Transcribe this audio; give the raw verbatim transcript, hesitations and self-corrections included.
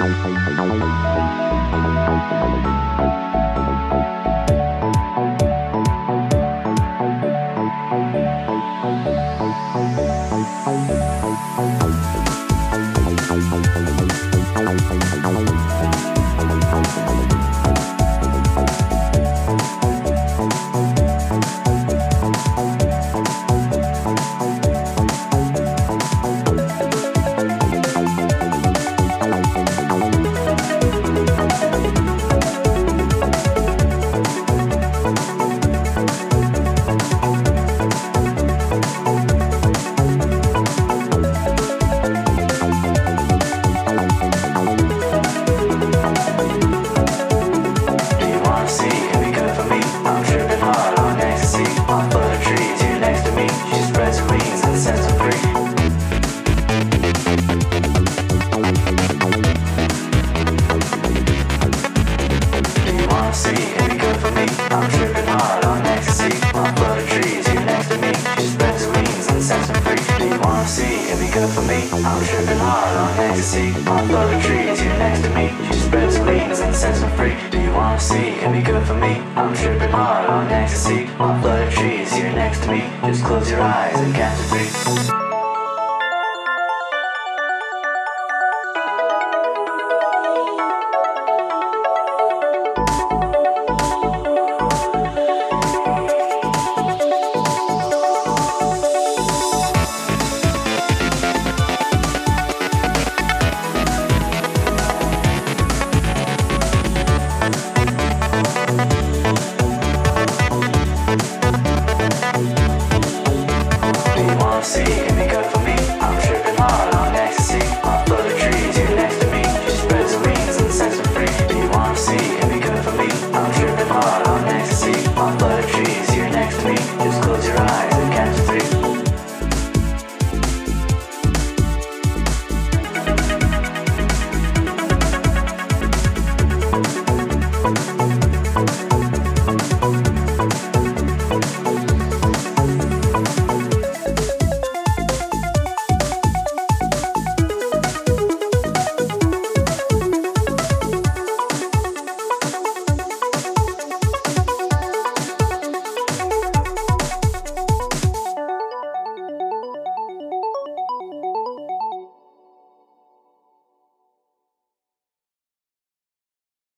good for me. I'm tripping hard on ecstasy. On the trees, you're next to me. She spreads her wings and sets me free. Do you wanna see it be good for me? I'm tripping hard on ecstasy. On the trees, you're next to me. Just close your eyes and count to three.